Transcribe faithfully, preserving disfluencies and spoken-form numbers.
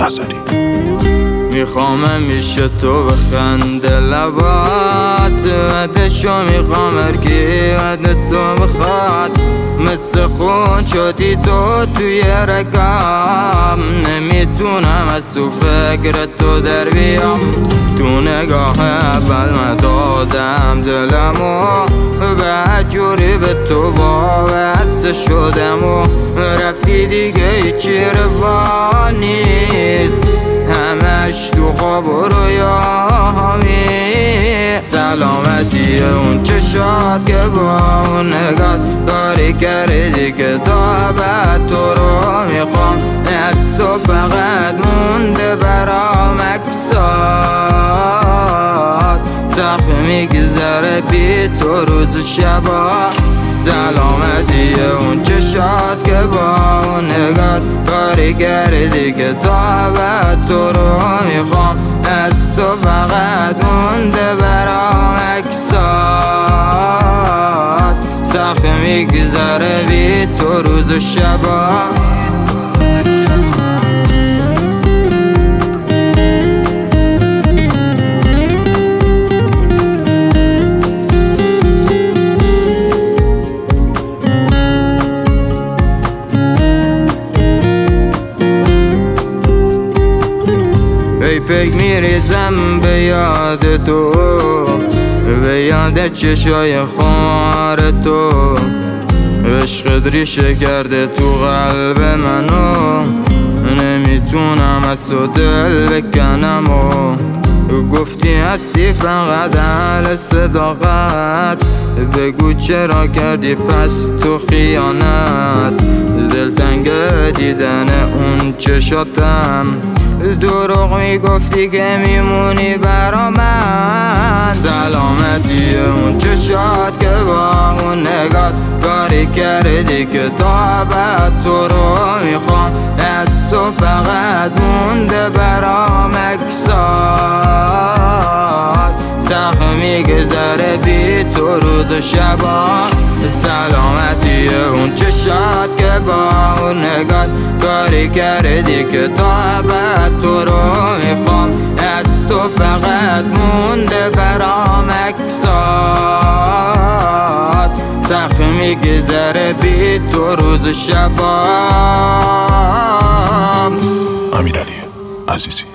نظری. میخوام میشه تو بخنده لبات ودشو میخوام هرکی ود تو بخواد مثل خون شدی تو توی رگم نمیتونم از تو فکر تو در بیام تو نگاه اول دادم دلمو به جوری به تو وابسته شدم و رفتی دیگه هیچی روا نیست همش تو خواب و رویاهمی سلامتی اون چشات که با اون نگات کاری کردی که تا ابد تو رو میخوام از تو فقط مونده برام عکسات سخت میگذره بی تو روز شبا سلامتی اون چشات که با اون نگات کاری کردی که تا ابد تو رو میخوام از تو فقط مونده برام عکسات سخت میگذره بی تو روز و شبا ای پک میریزم به یاد تو به یاد چشای خمار تو عشقت ریشه کرده تو قلب منو نمیتونم از تو دل بکنم و گفتی هستی فقط اهل صداقت بگو چرا کردی پس تو خیانت دلتنگ دیدن اون چشاتم دروغ میگفتی که میمونی برا من سلامتی اون چشات که با اون نگات کاری کردی که تا ابد تو رو میخوام از تو فقط مونده برام عکسات سخت میگذره بی تو روز و شبا سلامتی اون چشات که با اون نگات کاری کردی که تا ابد تو رو میخوام از تو فقط مونده برام عکسات سخت میگذره بی تو روز و شبا. امیرعلی عزیزی.